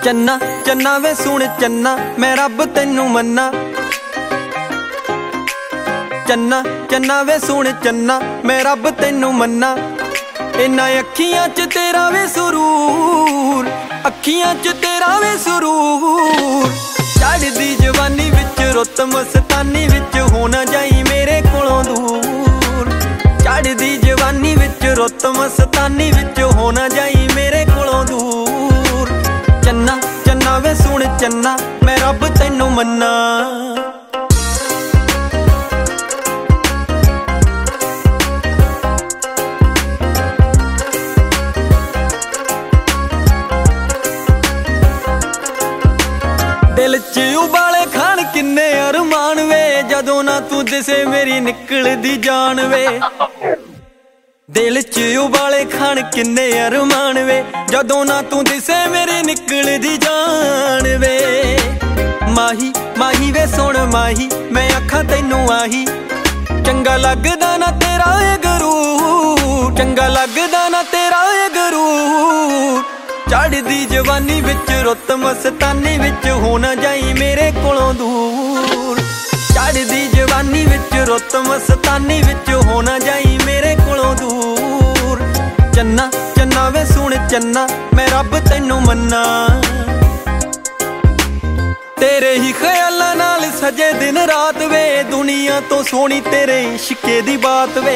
चन्ना चन्ना वे सुन चन्ना मैं रब तैनू मन्ना। चन्ना चन्ना वे सुन चन्ना मैं रब तैनू मन्ना। इन्ना अखियां च तेरा वे सुरूर, अखियां च तेरा वे सुरूर। चढ़दी जवानी विच रुत मस्तानी विच होना जाई मेरे कोलों दूर। चढ़दी जवानी विच रुत मस्तानी विच होना जाई मेरे कोलों दूर। चन्ना चन्ना वे सुन चन्ना मैं रब तैनू मन्ना। दिल च उबाले खान किन्ने अरमान वे, जदों ना तू दिसे मेरी निकलदी जान वे। दिल च उबाले खान किन्ने अरमान वे, जदों ना तू दिसे मेरी निकलदी जान वे। माही माही वे सुन माही मैं आखां तैनू आही, चंगा लगदा ना तेरा ए गरूर, चंगा लगदा ना तेरा ए गरूर। चढ़दी जवानी विच रुत मस्तानी विच होना जाई मेरे कोलों दूर। चढ़दी जवानी विच रुत मस्तानी विच होना जाई मेरे कोलों दूर। चन्ना चन्ना वे सुन चन्ना मैं रब तैनू मन्ना। तेरे ही ख्यालां नाल सजे दिन रात वे, दुनिया तो सोहनी तेरे इश्के दी बात वे।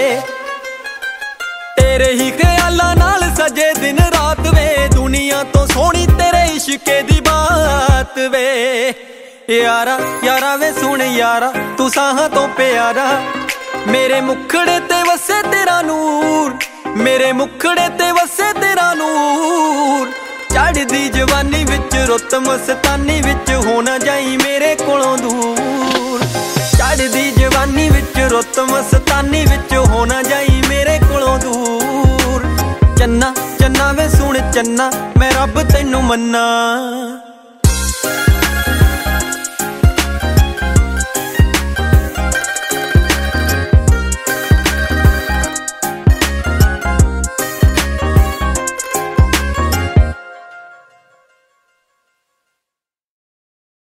तेरे ही ख्यालां नाल सजे दिन रात वे, दुनिया तो सोहनी तेरे इश्के दी बात वे। यारा यारा वे सुन यारा तू साहां तो प्यारा, मेरे मुखड़े ते वसे तेरा नूर, मेरे मुखड़े ते वसे तेरा नूर। चढ़दी जवानी विच रुत मस्तानी विच होना जाई मेरे कोलों दूर। चढ़दी जवानी विच रुत मस्तानी विच होना जाई मेरे कोलों दूर। चन्ना चन्ना वे सुन चन्ना मैं रब तैनू मन्ना।